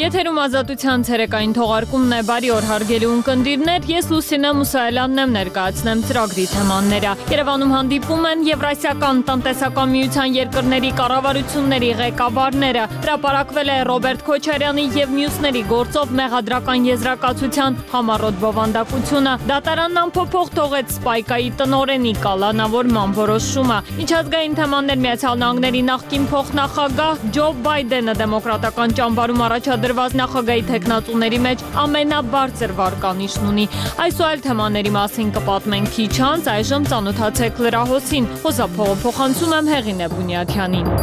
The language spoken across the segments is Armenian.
Եթերում ազատության ցերեկային թողարկումն է, բարի օր հարգելի ունկնդիրներ, ես Լուսինե Մուսայելյանն եմ ներկայացնեմ ծրագրի թեմաները։ Երևանում հանդիպում են Եվրասիական տնտեսական միության երկրների կառավարությունների ղեկավարները։ Հրապարակվել է Ռոբերտ Քոչարյանի եւ մյուսների գործով մեղադրական եզրակացության համառոտ բովանդակությունը։ Դատարանն անփոփոխ թողեց Սպայկայի տնօրենի կալանավորման որոշումը։ Միջազգային թեմաներ Միացյալ Նահանգների նախկին փոխնախագահ Ջո Բայդենը դեմոկրատական ճամբարում առաջադրված նախագահի թեկնածուների մեջ ամենաբարձր վարկանիշն ունի։ Այս ու այլ թեմաների մասին կպատմենք քիչ անց, այժմ ծանոթացեք լրահոսին։ Խոսափողը փոխանցում եմ Հեղինե Բունյաթյանին։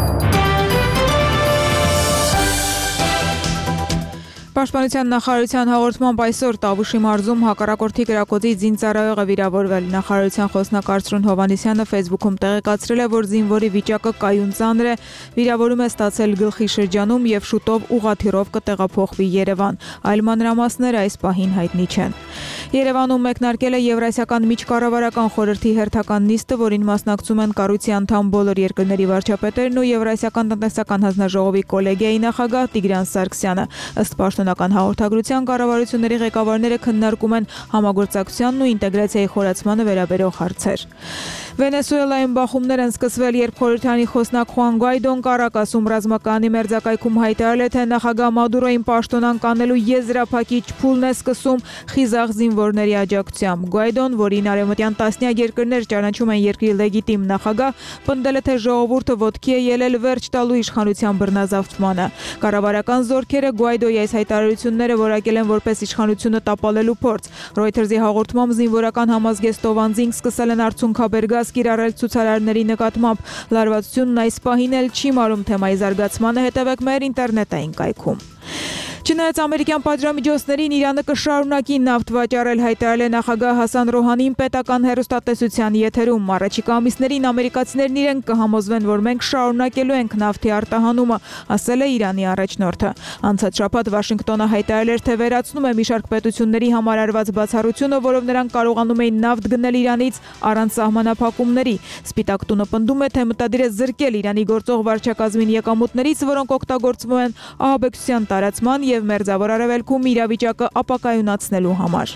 Պաշտպանության նախարարության հաղորդմամբ այսօր Տավուշի մարզում հակառակորդի կրակոցի զինծառայողը վիրավորվել։ Նախարարության խոսնակ Արծրուն Հովհաննիսյանը Facebook-ում տեղեկացրել է, որ զինվորի վիճակը կայուն ծանր է, վիրավորում է ստացել գլխի շրջանում եւ շուտով ուղղաթիռով կտեղափոխվի Երևան։ Այլ մանրամասները այս պահին հայտնի չեն։ Երևանում մեկնարկել է Եվրասիական միջկառավարական խորհրդի հերթական նիստը, որին մասնակցում են կառույցի անդամ բոլոր երկրների վարչապետերն ու Եվրասիական տնտեսական հանձնաժողովի կոլեգիայի նախագահ Տիգրան Սարգսյանը։ Ըստ պաշտոնական հաղորդագրության կառավարությունների ղեկավարները քննարկում են համագործակցությանն ու ինտեգրացիայի խորացմանը վերաբերող հարցեր։ Վենեսուելայում բախումներ են սկսվել, երբ խորհրդարանի խոսնակ Խուան Գուայդոն Կարակասում ռազմակայանի մերձակայքում հայտարարել է, թե նախագահ Մադուրոյին պաշտոնանկ անելու եզրափակիչ փուլն է սկսում խիզախ զինվորների աջակցությամբ։ Գուայդոն, որին արևմտյան տասնյակ երկրներ ճանաչում են երկրի լեգիտիմ նախագահ, պնդել է, թե ժողովուրդը ոտքի է ելել վերջ տալու իշխանության բռնազավթմանը։ Կառավարական զորքերը Գուայդոյի այս հայտարարությունները որակել են որպես իշխանությունը տապալելու փորձ։ Reuters-ի հաղորդմամբ զինվորական համազգեստով անձինք սկսել են արցունքաբեր գազ կիրառել ցուցարարների նկատմամբ։ Լարվածությունն այս պահին էլ չի մարում թեմայի զարգացմանը, հետևեք մեր ինտերնետային կայքում։ Չնայած ամերիկյան պատժամիջոցներին Իրանը կշարունակի նավթ վաճառել, հայտարարել է նախագահ Հասան Ռոհանին պետական հեռուստատեսության եթերում։ Առաջիկա ամիսներին ամերիկացիներն իրենք կհամոզվեն, որ մենք շարունակելու ենք նավթի արտահանումը, ասել է Իրանի առաջնորդը։ Անցած շաբաթ Վաշինգտոնը հայտարարել էր, թե վերացնում է մի շարք պետությունների համար արված բացառությունը, որով նրանք կարողանում էին նավթ գնել Իրանից առանց սահմանափակումների։ Սպիտակ տունը պնդում է, թե մտադիր է զրկել Իրանի գործող վարչակազմին եկամուտներից, որոնք օգտագործվում են ահաբեկչության տարածման եւ Մերձավոր Արևելքում իրավիճակը ապակայունացնելու համար։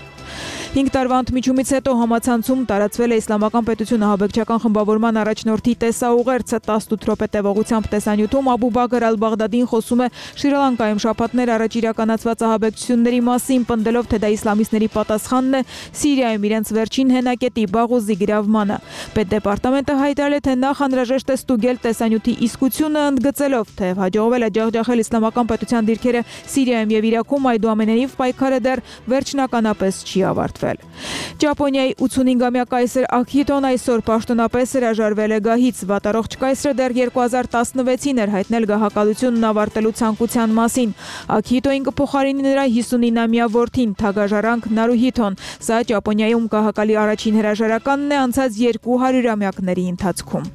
5 տարվա ընդմիջումից հետո համացանցում տարածվել է Իսլամական պետություն ահաբեկչական խմբավորման առաջնորդի տեսաուղերձը 18 րոպե տևողությամբ տեսանյութում Աբու Բաքր Ալ-Բաղդադին խոսում է Շրի Լանկայում շաբաթներ առաջ իրականացված ահաբեկչությունների մասին, պնդելով, թե դա իսլամիստների պատասխանն է Սիրիայում իրենց վերջին հենակետի Բաղուզի գրավմանը։ Պետդեպարտամենտը հայտարարել է, թե նախ անհրաժեշտ է ստուգել տեսանյութի իսկությունը, ընդգծելով, թե հաջողվել է ջախջախել Իսլամական պետության դիրքերը Սիրիայում եւ Իրաքում, այդուամենայնիվ պայքարը դեռ վերջնականապես չի ավարտվել։ Ճապոնիայի 85-ամյա կայսր Աքիհիտոն այսօր պաշտոնապես հրաժարվել է գահից։ Վատառողջ կայսրը դեռ 2016-ին էր հայտնել գահակալությունն ավարտելու ցանկության մասին։ Աքիհիտոին կփոխարինի նրա 59-ամյա որդին թագաժարանք Նարուհիթոն։ Սա Ճապոնիայում գահակալի առաջին հրաժարականն է անցած 200-ամյակների ընթացքում։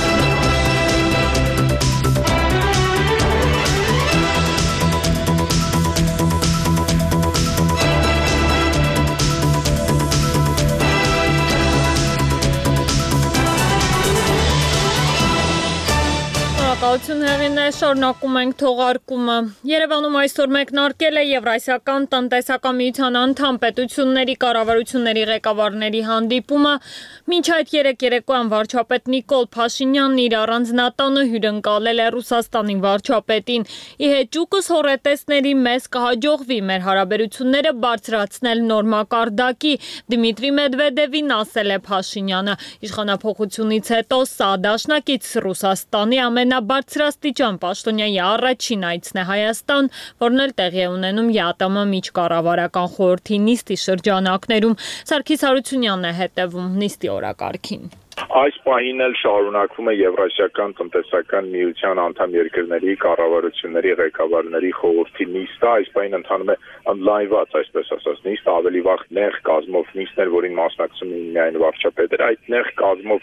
Շնորհակալություն Հեղինե, շարունակում ենք թողարկումը։ Երևանում այսօր մեկնարկել է Եվրասիական տնտեսական միության անդամ պետությունների կառավարությունների ղեկավարների հանդիպումը։ Մինչ այդ երեկոյան վարչապետ Նիկոլ Փաշինյանն իր առանձնատանը հյուրընկալել է Ռուսաստանի վարչապետին։ Ի հեճուկս հոռետեսների մեզ կհաջողվի մեր հարաբերությունները բարձրացնել նոր մակարդակի, Դմիտրի Մեդվեդևին ասել է Փաշինյանը։ Իշխանափոխությունից հետո սա դաշնակից Ռուսաստանի ամենաբարձրաստիճան պաշտոնյայի առաջին այցն է Հայաստան, որն էլ տեղի է ունենում ԵԱՏՄ միջկառավարական խորհրդի նիստի շրջանակներում։ Սարգիս Հարությունյանն է հետևում նիստի օրակարգին։ Այս պահին էլ շարունակվում է Եվրասիական տնտեսական միության անդամ երկրների կառավարությունների ղեկավարների խորհրդի նիստը։ Այս պահին ընթանում է online-ված, այսպես ասած, նիստ, ավելի վաղ նեղ կազմով նիստներ, որին մասնակցում էին միայն վարչապետերը։ Այդ նեղ կազմով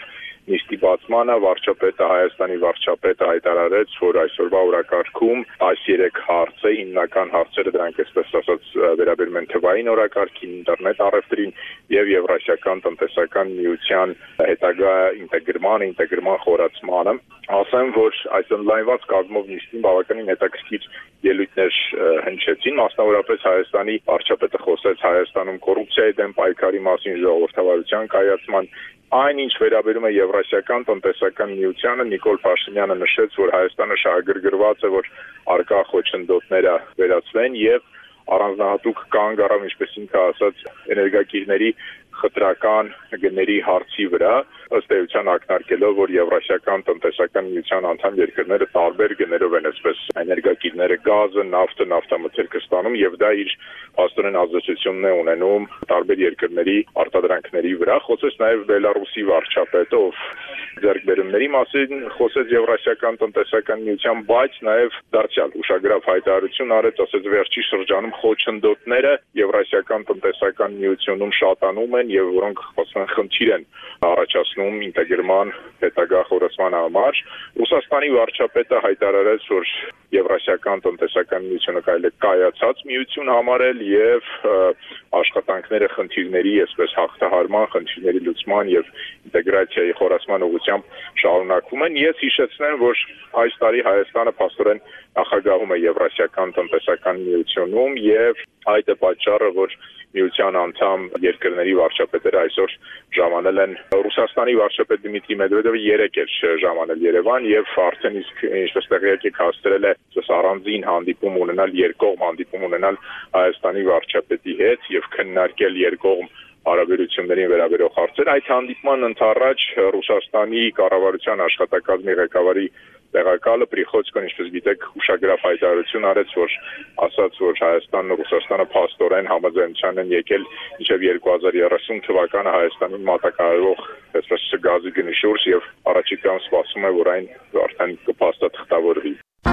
նիստի բացմանը վարչապետը Հայաստանի վարչապետը հայտարարեց, որ այսօրվա օրակարգում այս 3 հարցը, հիմնական հարցերը դրանք այսպես ասած վերաբերում են թվային օրակարգին, ինտերնետ առևտրին եւ Եվրասիական տնտեսական միության հետագա ինտեգրման խորացմանը։ Ասեմ, որ այս օնլայնված կազմով նիստին բավականին հետաքրքիր ելույթներ հնչեցին, մասնավորապես Հայաստանի վարչապետը խոսեց Հայաստանում կոռուպցիայի դեմ պայքարի մասին, ժողովրդավարության կայացման, այնինչ վերաբերում է Եվրասիական տնտեսական միությանը, Նիկոլ Փաշինյանը նշեց, որ Հայաստանը շահագրգռված է, որ արկա խոչընդոտները վերացվեն եւ առանձնահատուկ կանգ առավ, ինչպես ինքը ասաց, էներգակիրների խտրական գների հարցի վրա, ըստ էության ակնարկելով, որ Եվրասիական տնտեսական միության անդամ երկրները տարբեր գներով են այսպես էներգակիրները, գազը, նավթը, նավթամթերքը ստանում եւ դա իր աստորեն ազդեցությունն է ունենում տարբեր երկրների արտադրանքների վրա։ Խոսեց նաեւ Բելարուսի վարչապետը, ով ձեռքբերումների մասին խոսեց Եվրասիական տնտեսական միության, բայց նաեւ դարձյալ ուշագրավ հայտարարություն արեց, ասեց վերջի շրջանում խոչընդոտները Եվրասիական տնտեսական միությունում շատանում են եւ որոնք խոսան խնդիր են առաջացնում ինտեգրման հետագա խորացման համար։ Ռուսաստանի վարչապետը հայտարարեց, որ Եվրասիական տնտեսական միությունը կարելի է կայացած միություն համարել եւ աշխատանքները խնդիրների, այսպես հաղթահարման, խնդիրների լուծման եւ ինտեգրացիայի խորացման ուղղությամբ շարունակվում են։ Ես հիշեցնեմ, որ այս տարի Հայաստանը փաստորեն նախագահում է Եվրասիական տնտեսական միությունում եւ այդ է պատճառը, որ միության անդամ երկրների վարչապետերը այսօր ժամանել են Ռուսաստանի վարչապետ Դմիտրի Մեդվեդևը 3 էր ժամանել Երևան եւ արդեն իսկ ինչպես տեղյակ եք հաստրել է առանձին հանդիպում ունենալ, երկկողմ հանդիպում ունենալ Հայաստանի վարչապետի հետ եւ քննարկել երկկողմ հարաբերություններին վերաբերող հարցեր։ Այդ հանդիպման ընդառաջ Ռուսաստանի կառավարության աշխատակազմի ղեկավարի տեղակալը Պրիխոցկոն, ինչպես գիտեք, ուշագրավ հայտարարություն արեց, որ ասաց, որ Հայաստանն ու Ռուսաստանը փաստորեն համաձայնության են եկել մինչև 2030 թվականը Հայաստանին մատակարարող այսպես գազի գնի շուրջ եւ առաջիկայում սպասվում է, որ այն արդեն կփաստաթղթավորվի։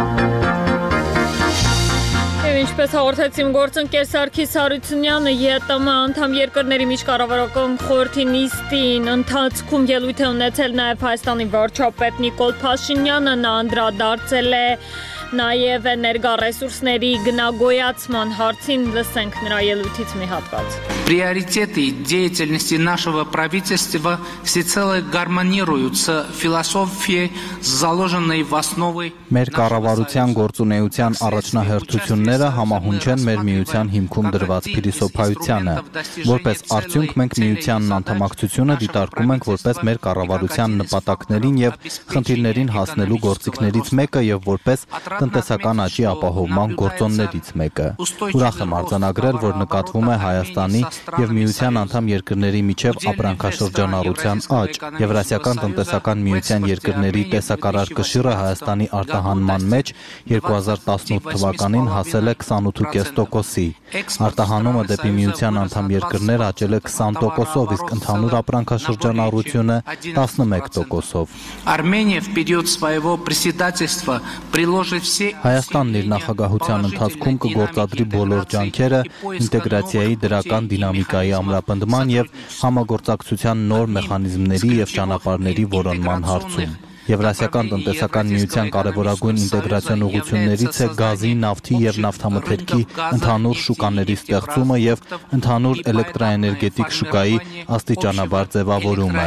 Եվ ինչպես հաղորդեցին գործընկեր Սարգիս Հարությունյանը, ԵՏՄ անդամ երկրների միջկառավարական խորհրդի նիստին ընթացքում ելույթ է ունեցել նաև Հայաստանի վարչապետ Նիկոլ Փաշինյանը, նա անդրադարձել է նաև էներգառեսուրսների գնագոյացման հարցին, լսենք նրա ելույթից մի հատված։ Приоритеты деятельности нашего правительства всецело гармонируют с философией, заложенной в основы Մեր կառավարության գործունեության առաջնահերթությունները համահունչ են մեր միության հիմքում դրված փիլիսոփայությանը։ Որպես արդյունք մենք միությանն անդամակցությունը դիտարկում ենք որպես մեր կառավարության նպատակներին եւ խնդիրներին հասնելու գործիքներից մեկը եւ որպես տնտեսական աճի ապահովման գործոններից մեկը։ Ուրախ եմ արձանագրել, որ նկատվում է Հայաստանի եւ միության անդամ երկրների միջև ապրանքաշրջանառության աճ։ Եվրասիական տնտեսական միության երկրների տեսակարար կշիռը Հայաստանի արտահանման մեջ 2018 թվականին հասել է 28.5%-ի։ Արտահանումը дեպի միության անդամ երկրներ աճել է 20%-ով, իսկ ընդհանուր ապրանքաշրջանառությունը 11%-ով։ Армения в период своего председательства приложит все Հայաստանն իր նախագահության ընթացքում կգործադրի բոլոր ջանքերը ինտեգրացիայի դրական դինամիկայի ամրապնդման եւ համագործակցության նոր մեխանիզմների եւ ճանապարհների որոնման հարցում։ Եվրասիական տնտեսական միության կարևորագույն ինտեգրացիոն ուղղություններից է գազի, նավթի եւ նավթամթերքի ընդհանուր շուկաների ստեղծումը եւ ընդհանուր էլեկտրաէներգետիկ շուկայի աստիճանաբար ձևավորումը։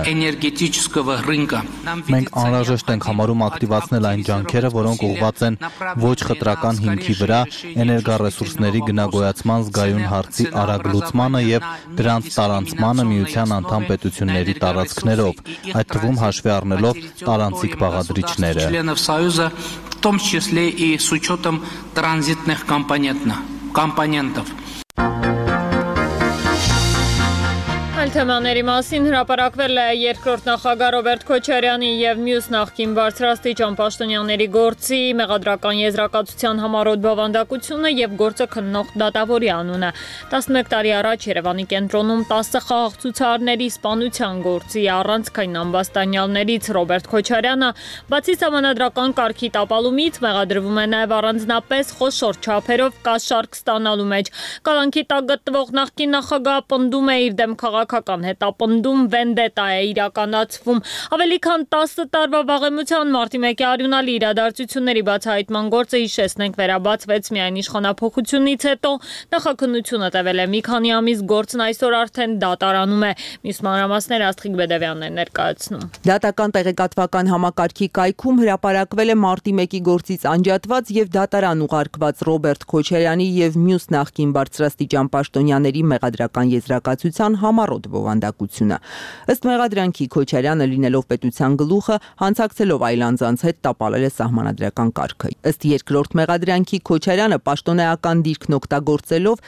Մենք անհրաժեշտ ենք համարում ակտիվացնել այն ջանքերը, որոնք ուղղված են ոչ խտրական հիմքի վրա էներգառեսուրսների գնագոյացման զգայուն հարցի արագ լուծմանը եւ դրանց տարանցմանը միության անդամ պետությունների տարածքներով, այդ թվում հաշվի առնելով տարանցիկ членов Союза, в том числе и с учетом транзитных компонентов. Այլ թեմաների մասին հրապարակվել է երկրորդ նախագահ Ռոբերտ Քոչարյանի եւ մյուս նախկին բարձրաստիճան պաշտոնյաների գործի մեղադրական եզրակացության համառոտ բովանդակությունը եւ գործը քննող դատավորի անունը։ 11 տարի առաջ Երևանի կենտրոնում 10 խաղաղ ցուցարարների սպանության գործի առանցքային ամբաստանյալներից Ռոբերտ Քոչարյանը, բացի համանդրական կարգի տապալումից, մեղադրվում է նաեւ առանձնապես խոշոր չափերով կաշառք ստանալու մեջ։ Կալանքի տակ գտնվող նախկին նախագահը պնդում է իր դեմ քաղաքական քաղաքական հետապնդում վենդետա է իրականացվում։ Ավելի քան 10 տարվա վաղեմության մարտի 1-ի արյունալի իրադարձությունների բացահայտման գործը հիշեցնենք վերաբացվեց միայն իշխանափոխությունից հետո, նախաքննությունը տևել է մի քանի ամիս, գործն այսօր արդեն դատարանում է։ Մյուս մանրամասները Աստղիկ Բեդևյանն է ներկայացնում։ Դատական տեղեկատվական համակարգի կայքում հրապարակվել է մարտի 1-ի գործից անջատված եւ դատարան ուղարկված Ռոբերտ Քոչարյանի եւ մյուս նախկին բարձրաստիճան պաշտոնյաների մեղադրական եզրակացության համառոտ բովանդակությունը։ Ըստ մեղադրանքի Քոչարյանը լինելով պետության գլուխը հանցակցելով այլ անձանց հետ տապալել է սահմանադրական կարգը։ Ըստ երկրորդ մեղադրանքի Քոչարյանը պաշտոնեական դիրքն օգտագործելով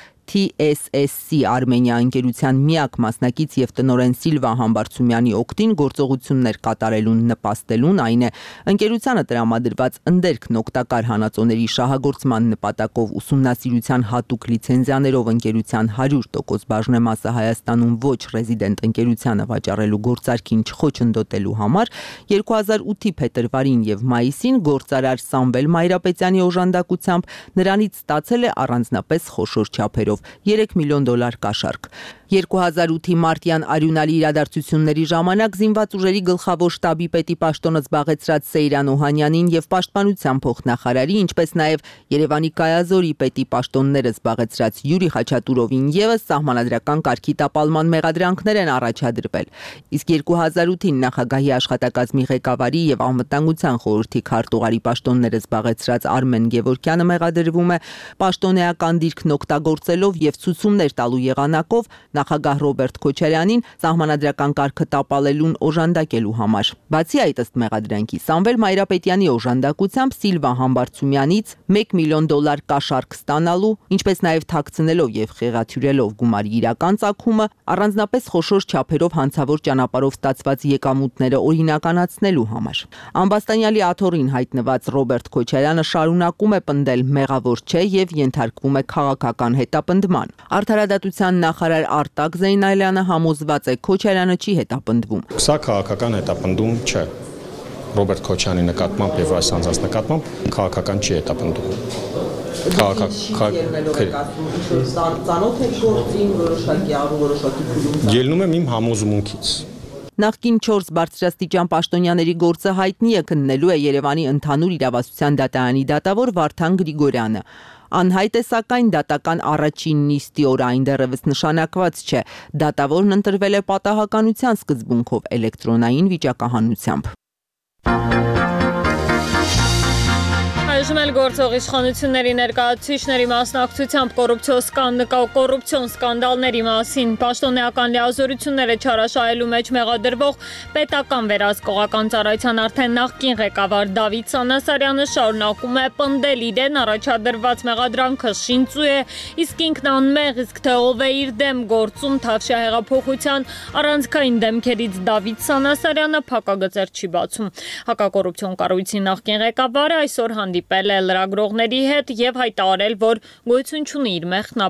TSSC Արմենիա ընկերության միակ մասնակից եւ տնօրեն Սիլվա Համբարձումյանի օգտին գործողություններ կատարելուն նպաստելուն, այն է ընկերությանը տրամադրված ընդերքն օգտակար հանածոների շահագործման նպատակով ուսումնասիրության հատուկ լիցենզիաներով ընկերության 100% բաժնեմասը Հայաստանում ոչ ռեզիդենտ ընկերությանը վաճառելու գործարքին չխոչընդոտելու համար 2008-ի փետրվարին եւ մայիսին գործարար Սամվել Մայրապետյանի օժանդակությամբ նրանից ստացել է առանձնապես խոշոր չափերով $3 միլիոն կաշառք։ 2008-ի մարտյան արյունալի իրադարձությունների ժամանակ զինված ուժերի գլխավոր շտաբի պետի պաշտոնը զբաղեցրած Սեյրան Օհանյանին եւ պաշտպանության փոխնախարարի, ինչպես նաեւ Երևանի Կայազորի պետի պաշտոնները զբաղեցրած Յուրի Խաչատուրովին եւս սահմանադրական կարգի տապալման մեղադրանքներ են առաջադրվել։ Իսկ 2008-ին նախագահի աշխատակազմի ղեկավարի եւ անվտանգության խորհրդի քարտուղարի պաշտոնները զբաղեցրած Արմեն Գևորգյանը մեղադրվում է պաշտոնեական դիրքն օգտագործելով եւ ցուցումներ տալու եղանակով նախագահ Ռոբերտ Քոչարյանին սահմանադրական կարգը տապալելուն օժանդակելու համար։ Բացի այդ, ըստ մեղադրանքի, Սամվել Մայրապետյանի օժանդակությամբ Սիլվա Համբարձումյանից $1 միլիոն կաշառք ստանալու, ինչպես նաև թաքցնելով եւ խեղաթյուրելով գումարի իրական ծագումը, առանձնապես խոշոր չափերով հանցավոր ճանապարհով ստացված եկամուտները օրինականացնելու համար։ Ամբաստանյալի աթոռին հայտնված Ռոբերտ Քոչարյանը շարունակում է պնդել մեղավոր չէ եւ ենթարկվում է քաղաքական հետապնդման։ Արդարադատության նախարար Արտակ Զեյնալյանը համոզված է Քոչարյանը չի հետապնդվում։ Սա քաղաքական հետապնդում չէ։ Ռոբերտ Քոչարյանի նկատմամբ եւ այս անձանց նկատմամբ քաղաքական չի հետապնդում։ Ելնում եմ իմ համոզմունքից։ Նախկին 4 բարձրաստիճան պաշտոնյաների գործը հայտնի է քննելու է Երևանի ընդհանուր իրավասության դատարանի դատավոր Վարդան Գրիգորյանը։ Անհայտ է սակայն դատական առաջին նիստի օրը այն դեռևս նշանակված չէ։ Դատավորն ընտրվել է պատահականության սկզբունքով էլեկտրոնային վիճակահանությամբ։ Այժմ էլ գործող իշխանությունների ներկայացուցիչների մասնակցությամբ կոռուպցիոն սկանդալների մասին պաշտոնեական լիազորությունները չարաշահելու մեջ մեղադրվող պետական վերահսկողական ծառայության արդեն նախկին ղեկավար Դավիթ Սանասարյանը շարունակում է պնդել իրեն առաջադրված մեղադրանքը շինծու է, իսկ ինքն անմեղ, իսկ թե ով է իր դեմ գործում Թավշյա հեղափոխության առանցքային դեմքերից Դավիթ Սանասարյանը փակագծեր չի բացում։ Հակակոռուպցիոն կառույցի նախկին ղեկավարը այսօր հանդիպել է լրագրողների հետ եւ հայտարարել, որ գոյություն չունի իր մեղքն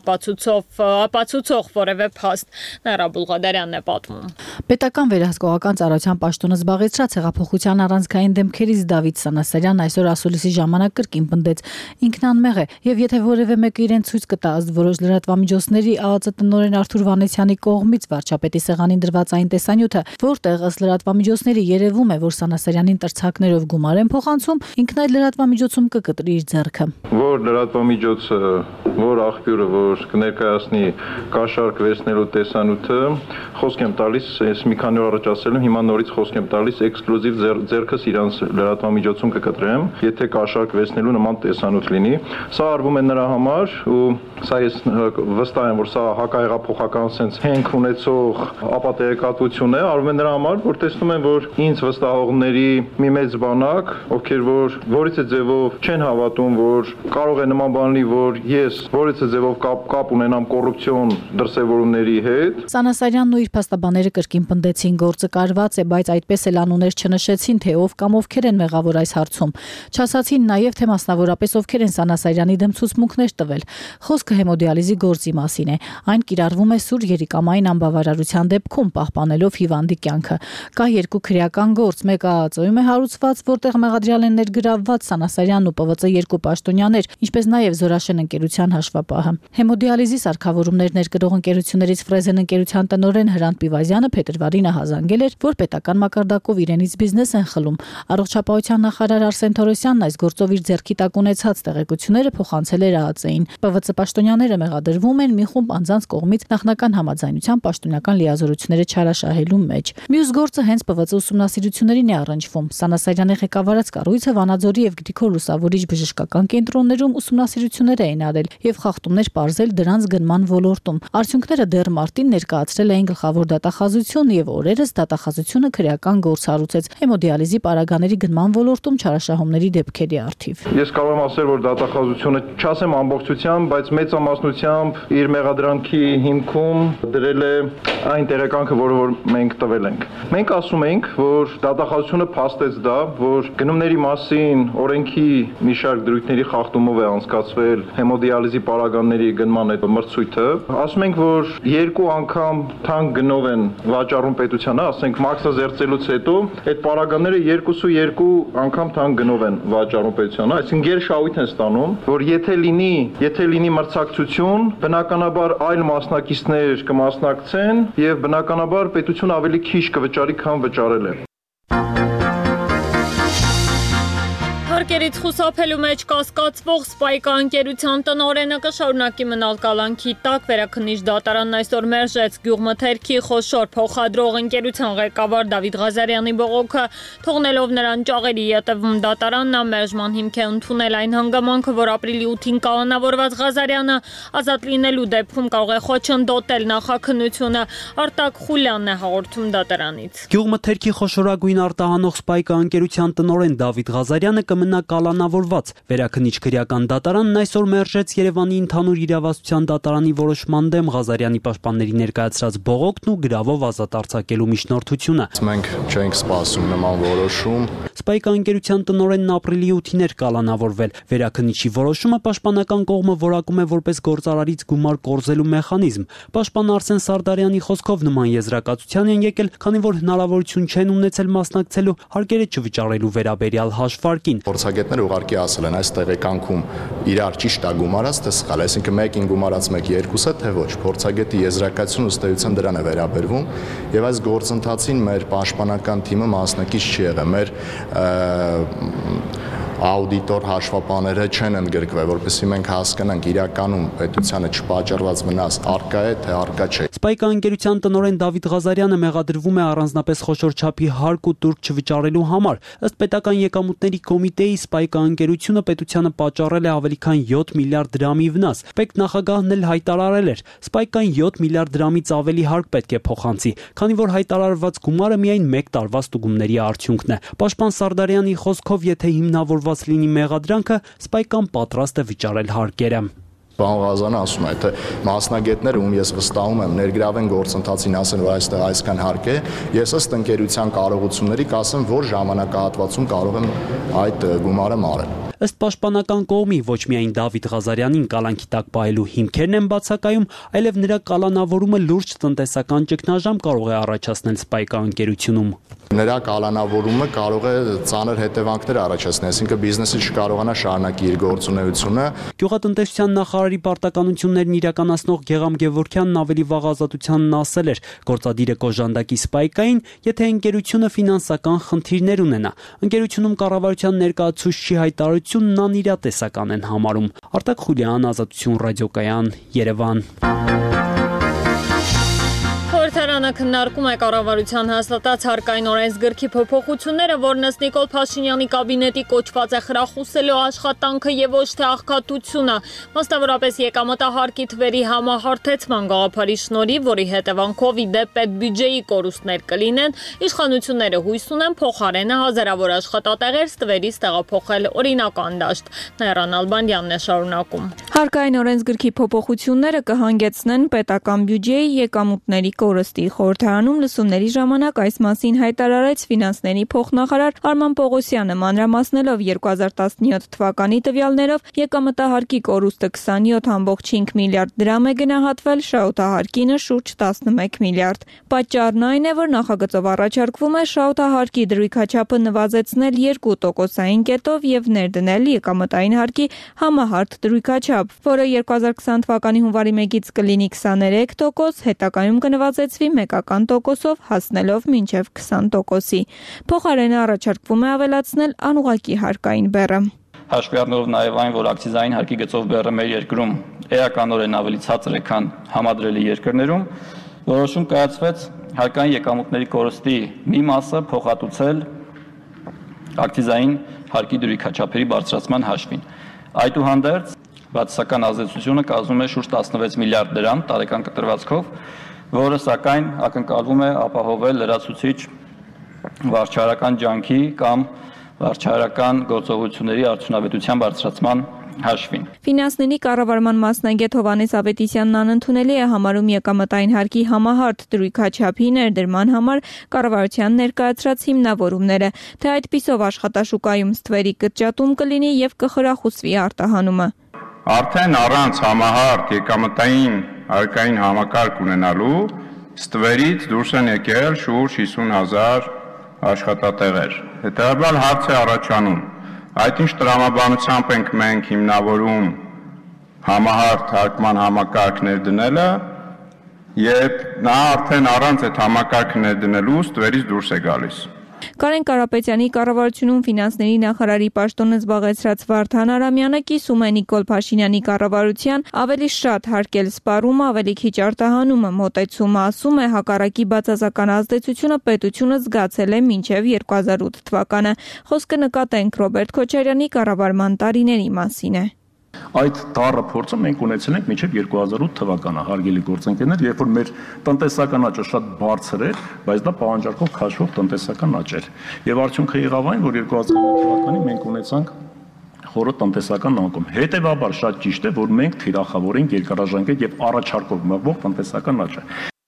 ապացուցող որևէ փաստ։ Նաիրա Բուլղադարյանն է պատմում։ Պետական վերահսկողական ծառայության պաշտոնը զբաղեցրած հեղափոխության առանցքային դեմքերից Դավիթ Սանասարյանն այսօր ասուլիսի ժամանակ կրկին պնդեց ինքն անմեղ է եւ եթե որևէ մեկը իրեն ցույց կտա ըստ որոշ լրատվամիջոցների ԱԱԾ տնօրեն Արթուր Վանեսյանի կողմից վարչապետի սեղանին դրված այն տեսանյութը, որտեղ ըստ լրատվամիջոցների երևում է, որ Սանասարյանին տրցակներով գումար են փոխանցում, ինքն այդ լրատվամիջոցում կկտրի իր ձեռքը։ Որ լրատվամիջոցը, որ աղբյուրը, որ կներկայացնի կաշառք վերցնելու տեսանյութը, խոսք եմ տալիս, ես մի քանի օր առաջ ասել եմ, հիմա նորից խոսք եմ տալիս, էքսկլյուզիվ ձեռքս իրանց լրատվամիջոցում կկտրեմ, եթե կաշառք վերցնելու նման տեսանյութ լինի։ Սա արվում է նրա համար ու սա ես վստահ եմ, որ սա հակահեղափոխական sense հենք ունեցող ապատեգատություն է, արվում է նրա համար, որ տեսնում են, որ ինձ վստահողների մի մեծ բանակ, ովքեր որից է ձևով չեն հավատում, որ կարող է նման բան լինի, որ ես որից է ձևով կապ ունենամ կոռուպցիոն դրսևորումների հետ։ Սանասարյանն ու իր փաստաբանները կրկին պնդեցին գործը կարված է, բայց այդպես էլ անուններ չնշեցին, թե ով կամ ովքեր են մեղավոր այս հարցում։ Չասացին նաև, թե մասնավորապես ովքեր են Սանասարյանի դեմ ցուցմունքներ տվել։ Խոսքը հեմոդիալիզի գործի մասին է։ Այն կիրառվում է սուր երիկամային անբավարարության դեպքում, պահպանելով հիվանդի կյանքը։ Կա երկու քրեական գործ, մեկը ԱԱԾ-ում է հարուցված, որտեղ մեղադրյալ են ներգրավված Սանասարյանն ու ՊՎԾ երկու պաշտոնյաներ, ինչպես նաև Զորաշեն ընկերության հաշվապահը։ Հեմոդիալիզի սարքավորումներ ներկրող ընկերություններից Ֆրեզեն ընկերության տնօրեն Հրանտ Պիվազյանը փետրվարին հազանգել էր, որ պետական մակարդակով իրենից բիզնես են խլում։ Առողջապահության նախարար Արսեն Թորոսյանն այս գործով իր ձեռքի տակ ունեցած տեղեկությունները փոխանցել էր ԱԱԾ-ին։ ՊՎԾ պաշտոնյաները մեղադրվում են մի խումբ անձանց կողմից նախնական համաձայնությամբ պաշտոնական լիազորությունները չարաշահելու մեջ։ Մյուս գործը հենց ՊՎԾ ուսումնասիրություններին է առնչվում։ Սանասարյանի ղեկավարած կառույցը Վանաձորի եւ Գրիգոր Լուսավորիչ բժշկական կենտրոններում ուսումնասիրություններ էին արել եւ խախտումներ պարզել դրանց գնման ոլորտում։ Արդյունքները դեռ մարտին ներկայացրել էին գլխավոր դատախազություն եւ օրերս դատախազությունը քրեական գործ հարուցեց հեմոդիալիզի պարագաների գնման ոլորտում չարաշահումների դեպքերի առթիվ։ Ես կարող եմ ասել, որ դատախազությունը չասեմ ամբողջությամբ, բայց մեծամասնությամբ իր մեղադրանքի հիմքում դրել է այն տեղեկանքը, որը մենք տվել ենք։ Մենք ասում ենք, որ դատախազությունը փաստեց դա, որ գնումների մասին օրենքի մի շարք դրույթների խախտումով է անցկացվել հեմոդիալիզի պարագաների գնման այդ մրցույթը։ Ասում ենք, որ 2 անգամ թանկ գնով են վաճառում պետությանը, ասենք մաքսազերծելուց հետո այդ պարագաները 2 անգամ թանկ գնով են վաճառում պետությանը, այսինքն գերշահույթ են ստանում, որ եթե լինի մրցակցություն, բնականաբար այլ մասնակիցներ կմասնակցեն եւ բնականաբար պետությունը ավելի քիչ կվճարի, քան վճարել է։ Հարկերից խուսափելու մեջ կասկածվող Սպայկա ընկերության տնօրենը կշարունակի մնալ կալանքի տակ։ Վերաքննիչ դատարանն այսօր մերժեց գյուղմթերքի խոշոր փոխադրող ընկերության ղեկավար Դավիթ Ղազարյանի բողոքը, թողնելով նրան ճաղերի ետևում դատարանն ամերժման հիմք է ընդունել այն հանգամանքը, որ ապրիլի 8-ին կալանավորված Ղազարյանը ազատ լինելու դեպքում կարող է խոչընդոտել նախաքննությունը։ Արտակ Խուլյանն է հաղորդում դատարանից։ Գյուղմթերքի խոշորագույն արտահանող Սպայկա ընկերության տնօրեն Դավիթ Ղազարյանը կմնա կալանավորված։ Վերաքննիչ քրեական դատարանն այսօր մերժեց Երևանի ընդհանուր իրավասության դատարանի որոշման դեմ Ղազարյանի պաշտպանների ներկայացրած բողոքն ու գրավով ազատ արձակելու միջնորդությունը։ Մենք չենք սպասում նման որոշում։ Սպայկա ընկերության տնօրենն ապրիլի 8-ին էր կալանավորվել։ Վերաքննիչի որոշումը պաշտպանական կողմը որակում է որպես գործարարից գումար կորզելու մեխանիզմ։ Պաշտպան Արսեն Սարդարյանի խոսքով նման եզրակացության են եկել, քանի որ հնարավորություն չեն ունեցել մասնակցելու հարկերը չվճարելու վերաբերյալ հաշվարկին։ Փորձագետները ուղղակի ասել են այս տեղեկանքում իրար ճիշտ է գումարած, թե սխալ, այսինքն մեկին գումարած մեկ երկուսը, թե ոչ։ Փորձագետի եզրակացությունը ըստ էության դրան է վերաբերվում եւ այս գործընթացին մեր պաշտպանական թիմը մասնակից չի եղել։ Մեր աուդիտոր հաշվապաները չեն ընդգրկվել, որպեսզի մենք հասկանանք իրականում պետությանը չպատճառված վնաս արկա է, թե արկա չէ։ Սպայկա ընկերության տնօրեն Դավիթ Ղազարյանը մեղադրվում է առանձնապես խոշոր չափի հարկ ու տուրք չվճարելու համար։ Ըստ պետական եկամուտների կոմիտեի Սպայկա ընկերությունը պետությանը պատճառել է ավելի քան 7 միլիարդ դրամի վնաս։ Պետնախագահն էլ հայտարարել էր, Սպայկան 7 միլիարդ դրամից ավելի հարկ պետք է փոխանցի, քանի որ հայտարարված գումարը միայն 1 տարվա ստուգումների արդյունքն է։ Պաշտպան Սարդարյանի խոսքով, եթե հիմնավորված լինի մեղադրանքը, Սպայկան պատրաստ է վճարել հարկերը։ Պարոն Ղազարյանը ասում է, թե մասնագետները, ում ես վստահում եմ, ներգրավեն գործընթացին, ասեն, որ այստեղ այսքան հարկ է, ես ըստ ընկերության կարողությունների կասեմ, որ ժամանակահատվածում կարող եմ այդ գումարը մարել։ Ըստ պաշտպանական կողմի ոչ միայն Դավիթ Ղազարյանին կալանքի տակ պահելու հիմքերն են բացակայում, այլև նրա կալանավորումը լուրջ տնտեսական ճգնաժամ կարող է առաջացնել Սպայկա ընկերությունում։ Նրա կալանավորումը կարող է ծանր հետևանքներ առաջացնել, այսինքն բիզնեսը չկարողանա շարունակի իր գործունեությունը։ Գյուղատնտեսության նախարարի պարտականություններն իրականացնող Գեգամ Գևորգյանն ավելի վաղ ազատությանն ասել էր, գործադիրը կոժանդակի Սպայկային, եթե ընկերությունը ֆինանսական խնդիրներ ունենա։ Ընկերությունում կառավարության ներկայացուցչի հայտարարությունն անիրատեսական են համարում։ Արտակ Խուլյան, Ազատություն ռադիոկայան, Երևան։ Խորհրդարանը քննարկում է կառավարության հաստատած հարկային օրենսգրքի փոփոխությունները, որն ըստ Նիկոլ Փաշինյանի կաբինետի կոչված է խրախուսելու աշխատանքը եւ ոչ թե աղքատությունը, մասնավորապես եկամտահարկի թվերի համահարթեցման գաղափարի շնորհիվ, որի հետևանքով ի դեպ պետբյուջեի կորուստներ կլինեն, իշխանությունները հույս ունեն փոխարենը հազարավոր աշխատատեղեր ստվերից տեղափոխել օրինական դաշտ։ Նաիրա Նալբանդյանն է շարունակում։ Հարկային օրենսգրքի փոփոխությունները կհանգեցնեն պետական բյուջեի եկամուտների կորստի։ Խորհրդարանում լսումների ժամանակ այս մասին հայտարարեց ֆինանսների փոխնախարար Արման Պողոսյանը, մանրամասնելով 2017 թվականի տվյալներով եկամտահարկի կորուստը 27.5 միլիարդ դրամ է գնահատվել, շահութահարկինը շուրջ 11 միլիարդ։ Պատճառն այն է, որ նախագծով առաջարկվում է շահութահարկի դրույքաչափը նվազեցնել 2%-ային կետով եւ ներդնել եկամտային հարկի համահարթ դրույքաչափ։ որը 2020 թվականի հունվարի 1-ից կլինի 23%, հետագայում կնվազեցվի 1% հասնելով մինչև 20%-ի։ Փոխարենը առաջարկվում է ավելացնել անուղղակի հարկային բեռը։ Հաշվի առնելով նաև այն, որ ակցիզային հարկի գծով բեռը մեր երկրում էականորեն ավելի ցածր է, քան համադրելի երկրներում, որոշում կայացվեց հարկային եկամուտների կորստի մի մասը փոխհատուցել ակցիզային հարկի դրույքաչափերի բարձրացման հաշվին։ Այդուհանդերձ, բացասական ազդեցությունը կազմում է շուրջ 16 միլիարդ դրամ տարեկան կտրվածքով, որը սակայն ակնկալվում է ապահովել լրացուցիչ վարչարական ջանքի կամ վարչարական գործողությունների արդյունավետության բարձրացման հաշվին։ Ֆինանսների կառավարման մասնագետ Հովհաննես Ավետիսյանն անընդունելի է համարում եկամտային հարկի համահարթ դրույքաչափի ներդրման համար կառավարության ներկայացրած հիմնավորումները, թե այդպիսով աշխատաշուկայում ստվերի կրճատում կլինի եւ կխրախուսվի արտահանումը։ Արդեն առանց համահարթ եկամտային հարկային համակարգ ունենալու ստվերից դուրս են եկել շուրջ 50,000 աշխատատեղեր։ Հետևաբար հարց է առաջանում. այդ ինչ տրամաբանությամբ ենք մենք հիմնավորում համահարթ հարկման համակարգ ներդնելը, եւ նա արդեն առանց այդ համակարգը ներդնելու ստվերից դուրս է գալիս։ Կարեն Կարապետյանի կառավարությունում ֆինանսների նախարարի պաշտոնը զբաղեցրած Վարդան Արամյանը կիսում է Նիկոլ Փաշինյանի կառավարության ավելի շատ հարկել սպառումը, ավելի քիչ արտահանումը մոտեցումը, ասում է հակառակի բացասական ազդեցությունը պետությունը զգացել է մինչև 2008 թվականը։ Խոսքը նկատենք Ռոբերտ Քոչարյանի կառավարման տարիների մասին է։ Այդ դառը փորձը մենք ունեցել ենք մինչև 2008 թվականը, հարգելի գործընկերներ, երբ որ մեր տնտեսական աճը շատ բարձր էր, բայց դա պահանջարկով քաշվող տնտեսական աճ էր։ Եվ արդյունքը եղավ այն, որ 2008 թվականին մենք ունեցանք խորը տնտեսական անկում։ Հետևաբար շատ ճիշտ է, որ մենք թիրախավորենք երկարաժամկետ եւ առաջարկով մղվող տնտեսական աճը։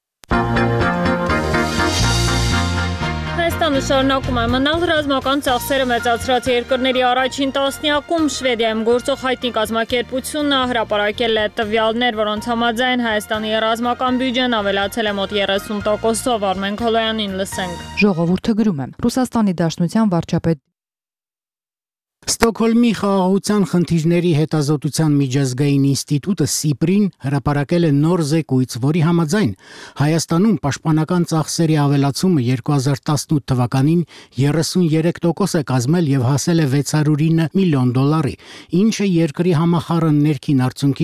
Հայաստանը շարունակում է մնալ ռազմական ծախսերը մեծացրած երկրների առաջին տասնյակում։ Շվեդիայում գործող հայտնի կազմակերպությունը հրապարակել է տվյալներ, որոնց համաձայն Հայաստանի ռազմական բյուջեն ավելացել է մոտ 30%-ով։ Արմեն Քոլոյանին լսենք։ Ժողովուրդը գրում է. Ռուսաստանի Դաշնության վարչապետ Ստոկհոլմի խաղաղության խնդիրների հետազոտության միջազգային ինստիտուտը Սիպրին հրապարակել է նոր զեկույց, որի համաձայն Հայաստանում պաշտպանական ծախսերի ավելացումը 2018 թվականին 33% է կազմել եւ հասել է 609 միլիոն դոլարի, ինչը երկրի համախառն ներքին արդյունքի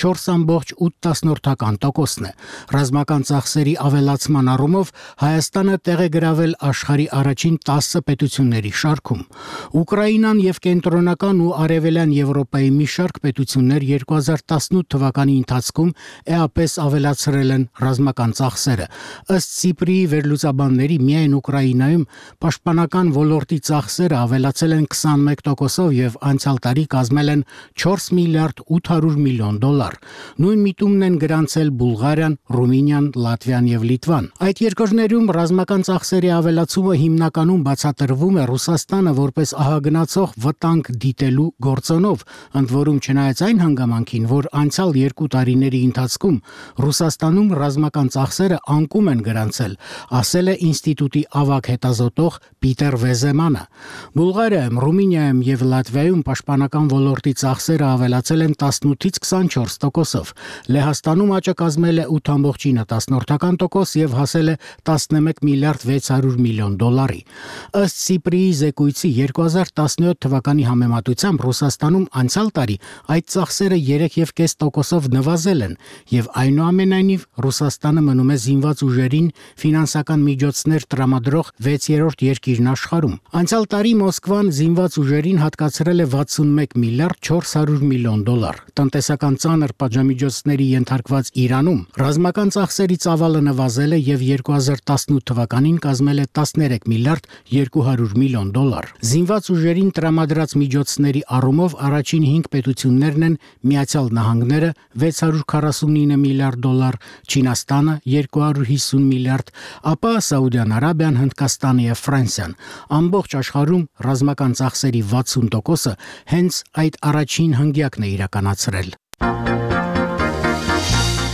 4.8%-ն է։ Ռազմական ծախսերի ավելացման առումով Հայաստանը տեղ է գրավել աշխարհի առաջին 10 պետությունների շարքում։ Ուկրաինան եւ Կենտրոնական ու Արևելյան Եվրոպայի մի շարք պետություններ 2018 թվականի ընթացքում էապես ավելացրել են ռազմական ծախսերը։ Ըստ Սիպրիի վերլուծաբանների միայն Ուկրաինայում պաշտպանական ոլորտի ծախսերը ավելացել են 21%-ով եւ անցյալ տարի կազմել են 4 միլիարդ 800 միլիոն դոլար։ Նույն միտումն են գրանցել Բուլղարիան, Ռումինիան, Լատվիան եւ Լիտվան։ Այդ երկրներում ռազմական ծախսերի ավելացումը հիմնականում բացատրվում է Ռուսաստանը որպես ահագնացող վտանգ դիտելու գործոնով, ընդ որում չնայած այն հանգամանքին, որ անցյալ 2 տարիների ընթացքում Ռուսաստանում ռազմական ծախսերը անկում են գրանցել, ասել է ինստիտուտի ավագ հետազոտող Պիտեր Վեզեմանը։ Բուլղարիայում, Ռումինիայում եւ Լատվիայում պաշտպանական ոլորտի ծախսերը ավելացել են 18-ից 24%-ով։ Լեհաստանում աճը կազմել է 8.9% եւ հասել է 11 միլիարդ 600 միլիոն դոլարի։ Ըստ Սիպրիի զեկույցի 2017 թվականի համեմատությամբ Ռուսաստանում անցյալ տարի այդ ծախսերը 3.5%-ով նվազել են եւ այնուամենայնիվ Ռուսաստանը մնում է զինված ուժերին ֆինանսական միջոցներ տրամադրող 6-րդ երկիրն աշխարհում։ Անցյալ տարի Մոսկվան զինված ուժերին հատկացրել է 61 միլիարդ 400 միլիոն դոլար։ Տնտեսական ծանր պատժամիջոցների ենթարկված Իրանում ռազմական ծախսերի ծավալը նվազել է եւ 2018 թվականին կազմել է 13 միլիարդ 200 միլիոն դոլար։ Զինված ուժերին տրամադրած միջոցների առումով առաջին 5 պետություններն են Միացյալ Նահանգները 649 միլիարդ դոլար, Չինաստանը 250 միլիարդ, ապա Սաուդյան Արաբիան, Հնդկաստանը եւ Ֆրանսիան։ Ամբողջ աշխարհում ռազմական ծախսերի 60%-ը հենց այդ առաջին հնգյակն է իրականացրել։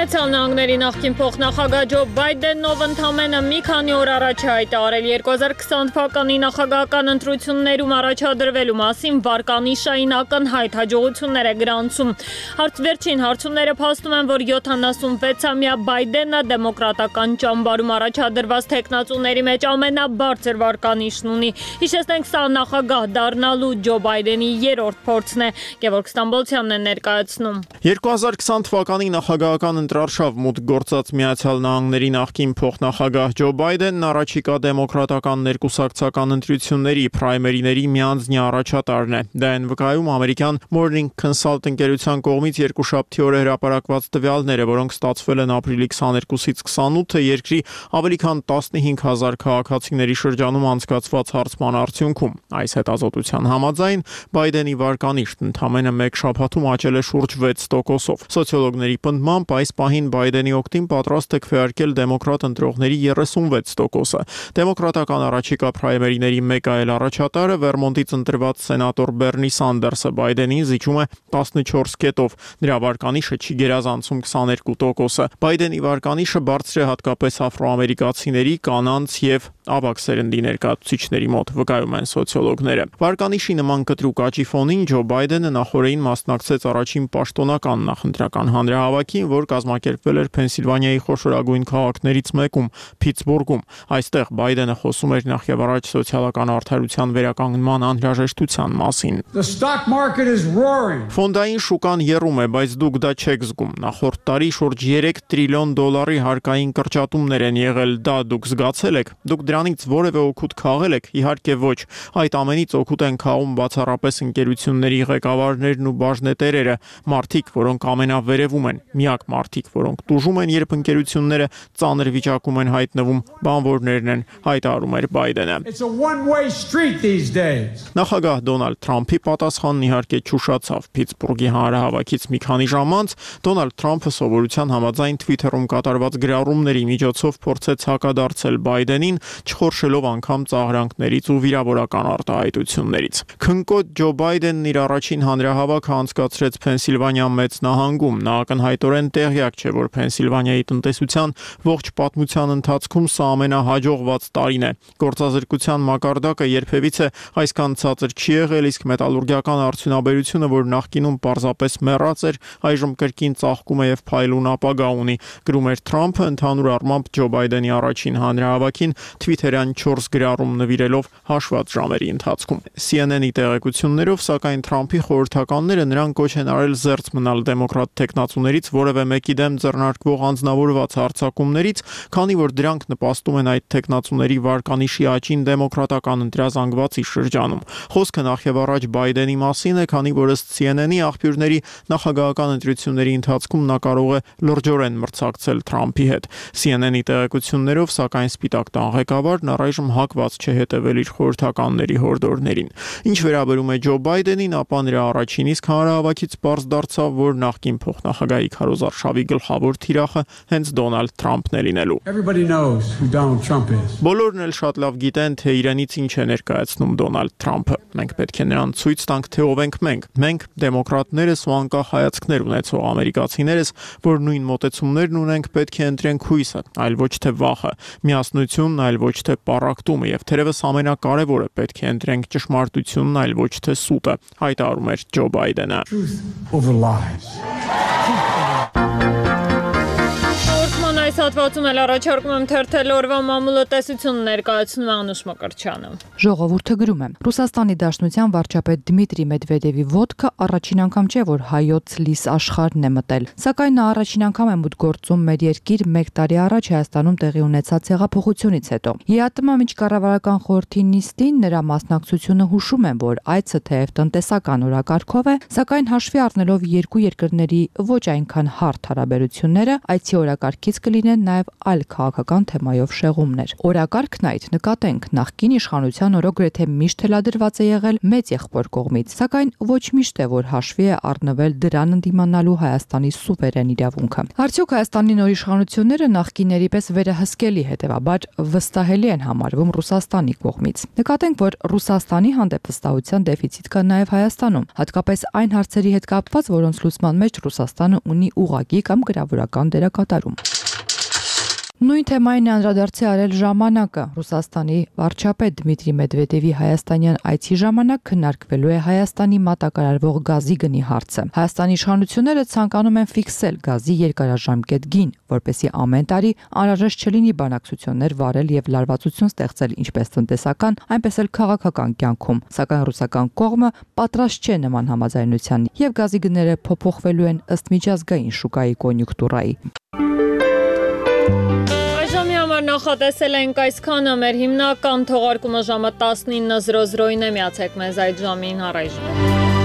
Միացյալ Նահանգների նախկին փոխնախագահ Ջո Բայդենն, ով ընդամենը մի քանի օր առաջ հայտարարել 2020 թվականի նախագահական ընտրություններում առաջադրվելու մասին, վարկանիշային ակնհայտ հաջողություններ է գրանցում։ Վերջին հարցումները փաստում են, որ 76-ամյա Բայդենը դեմոկրատական ճամբարում առաջադրված թեկնածուների մեջ ամենաբարձր վարկանիշն ունի։ Հիշեցնենք, սա նախագահ դառնալու Ջո Բայդենի երրորդ փորձն է։ Գևորգ Ստամբոլցյանն է ներկայացնում։ 2020 թվականի նախագահական ընտրարշավ մուտք գործած Միացյալ Նահանգների նախկին փոխնախագահ Ջո Բայդենն առաջիկա դեմոկրատական ներկուսակցական ընտրությունների պրայմերիների միանձնյա առաջատարն է։ Դա են վկայում ամերիկյան Morning Consult ընկերության կողմից երկուշաբթի օրը հրապարակված տվյալները, որոնք ստացվել են ապրիլի 22-ից 28-ը երկրի ավելի քան 15,000 քաղաքացիների շրջանում անցկացված հարցման արդյունքում։ Այս հետազոտության համաձայն Բայդենի վարկանիշն ընդամենը մեկ շաբաթում աճել է շուրջ 6%-ով։ Սոցիոլոգների պնդմամբ այս պահին Բայդենի օգտին պատրաստ է քվեարկել դեմոկրատ ընտրողների 36%-ը։ Դեմոկրատական առաջիկա պրայմերիների մեկ այլ առաջատարը Վերմոնտից ընտրված սենատոր Բերնի Սանդերսը Բայդենին զիջում է 14 կետով։ Նրա վարկանիշը չի գերազանցում 22%-ը։ Բայդենի վարկանիշը բարձր է հատկապես աֆրոամերիկացիների, կանանց եւ ավագ սերնդի ներկայացուցիչների մոտ, վկայում են սոցիոլոգները։ Վարկանիշի նման կտրուկ աճի ֆոնին Ջո Բայդենը նախորդին մասնակցեց առաջին պաշտոնական նախընտրական հանրահավաքին, որ կազմակերպվել էր Փենսիլվանիայի խոշորագույն քաղաքներից մեկում՝ Փիթսբուրգում։ Այստեղ Բայդենը խոսում էր նախ եւ առաջ սոցիալական արդարության վերականգնման անհրաժեշտության մասին։ Ֆոնդային շուկան եռում է, բայց դուք դա չեք զգում։ Նախորդ տարի շուրջ 3 տրիլիոն դոլարի հարկային կրճատումներ են եղել, դա դուք զգացել եք։ Դուք դրանից որևէ օգուտ քաղել եք, իհարկե ոչ։ Այդ ամենից օգուտ են քաղում բացառապես ընկերությունների ղեկավարներն ու բաժնետերերը, մարդիկ, որոնք ամենավերևում են, միակ մարդիկ, որոնք տուժում են, երբ ընկերությունները ծանր վիճակում են հայտնվում, բանվորներն են, հայտարարում էր Բայդենը։ Նախագահ Դոնալդ Թրամփի պատասխանն իհարկե չուշացավ։ Փիթսբուրգի հանրահավաքից մի քանի ժամ անց Դոնալդ Թրամփը սովորության համաձայն Twitter-ում կատարված գրառումների միջոցով փորձեց հակադարձել Բայդենին, չխորշելով անգամ ծաղրանքներից ու վիրավորական արտահայտություններից։ Քնկոտ Ջո Բայդենն իր առաջին հանրահավաքը անցկացրեց Փենսիլվանիա մեծ նահանգում։ Նա ակնհայտորեն տեղյակ չէ, որ Փենսիլվանիայի տնտեսության ողջ պատմության ընթացքում սա ամենահաջողված տարին է։ Գործազրկության մակարդակը երբևիցե այսքան ցածր չի եղել, իսկ մետալուրգիական արդյունաբերությունը, որ նախկինում պարզապես մեռած էր, այժմ կրկին ծաղկում է եւ փայլուն ապագա ունի, գրում էր Թրամփը ընդհանուր առմամբ Ջո Բայդենի առաջին հանրահավաքին Twitter-յան 4 գրառում նվիրելով հաշված ժամերի ընթացքում։ CNN-ի տեղեկություններով, սակայն Թրամփի խորհրդականները նրան կոչ են արել զերծ մնալ դեմոկրատ տեխնացուներից որևէ մեկի դեմ ձեռնարկվող անձնավորված հարձակումներից, քանի որ դրանք նպաստում են այդ տեխնացուների վարկանիշի աճին դեմոկրատական ընտրազանգվածի շրջանում։ Խոսքը նախ եւ առաջ Բայդենի մասին է, քանի որ ըստ CNN-ի աղբյուրների նախագահական ընտրությունների ընթացքում նա կարող է լրջորեն մրցակցել Թրամփի հետ։ CNN-ի տեղեկություններով, սակայն Սպիտակ տան ղեկավարն առայժմ հակված չէ հետևել իր խորհրդականների հորդորներին։ Ինչ վերաբերում է Ջո Բայդենին, ապա նրա առաջին իսկ հանրահավաքից պարզ դարձավ, որ նախկին փոխնախագահի քարոզարշավի գլխավոր թիրախը հենց Դոնալդ Թրամփն է լինելու։ Բոլորն էլ շատ լավ գիտեն, թե իրենից ինչ է ներկայացնում Դոնալդ Թրամփը։ Մենք պետք է նրան ցույց տանք, թե ով ենք մենք։ Մենք դեմոկրատներս ու անկախ հայացքներ ունեցող ամերիկացիներս, որ նույն մոտեցումներն ունենք, պետք է ընտրենք հույսը, այլ ոչ թե վախը, միասնությունն, այլ ոչ թե պառակտումը, եւ թերևս ամենակարևորը, պետք է ընտրենք ճշմարտությունն, այլ ոչ թե սուտը, հայտարարում էր Ջո Բայդենը։ Այս հատվածում էլ առաջարկում եմ թերթել օրվա մամուլը տեսություն ներկայացնում է Անուշ Մկրտչյանը։ Ժողովուրդը գրում է. Ռուսաստանի Դաշնության վարչապետ Դմիտրի Մեդվեդևի ոդկը առաջին անգամ չէ, որ հայոց լիս աշխարհն է մտել։ Սակայն նա առաջին անգամ է մուտք գործում մեր երկիր 1 տարի առաջ Հայաստանում տեղի ունեցած հեղափոխությունից հետո։ ԵԱՏՄ միջկառավարական խորհրդի նիստին նրա մասնակցությունը հուշում են, որ այցը թեև տնտեսական օրակարգով է, սակայն հաշվի առնելով երկու երկրների ոչ այնքան հարթ հարաբերությունները, այցի օրակարգից կլինեն են նաև այլ քաղաքական թեմայով շեղումներ։ Օրակարգն այդ նկատենք նախկին իշխանության օրոք գրեթե միշտ թելադրված է եղել մեծ եղբոր կողմից, սակայն ոչ միշտ է, որ հաշվի է առնվել դրան ընդդիմանալու Հայաստանի սուվերեն իրավունքը։ Արդյոք Հայաստանի նոր իշխանությունները նախկինների պես վերահսկելի, հետևաբար վստահելի են համարվում Ռուսաստանի կողմից։ Նկատենք, որ Ռուսաստանի հանդեպ վստահության դեֆիցիտ կա նաև Հայաստանում, հատկապես այն հարցերի հետ կապված, որոնց լուծման մեջ Ռուսաստանը ունի ուղղակի կամ գրավորական դերակատարում։ Նույն թեմային է անդրադարձի արել ժամանակը։ Ռուսաստանի վարչապետ Դմիտրի Մեդվեդևի հայաստանյան այցի ժամանակ քննարկվելու է Հայաստանի մատակարարվող գազի գնի հարցը։ Հայաստանի իշխանությունները ցանկանում են ֆիքսել գազի երկարաժամկետ գին, որպեսզի ամեն տարի անհրաժեշտ չլինի բանակցություններ վարել եւ լարվածություն ստեղծել ինչպես տնտեսական, այնպես էլ քաղաքական կյանքում։ Սակայն ռուսական կողմը պատրաստ չէ նման համաձայնության եւ գազի գները փոփոխվելու են ըստ միջազգային շուկայի կոնյունկտուրայի։ Նախատեսել ենք այսքանը, մեր հիմնական թողարկումը ժամը 19:00-ին է, միացեք մեզ այդ ժամին առայժմ։